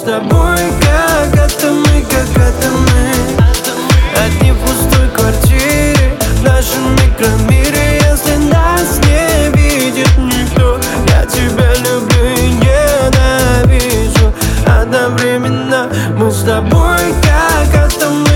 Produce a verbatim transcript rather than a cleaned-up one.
тобой как атомы, как атомы. Одни в пустой квартире, в нашем микромире. Если нас не видит никто, я тебя люблю и ненавижу одновременно. Мы с тобой как атомы.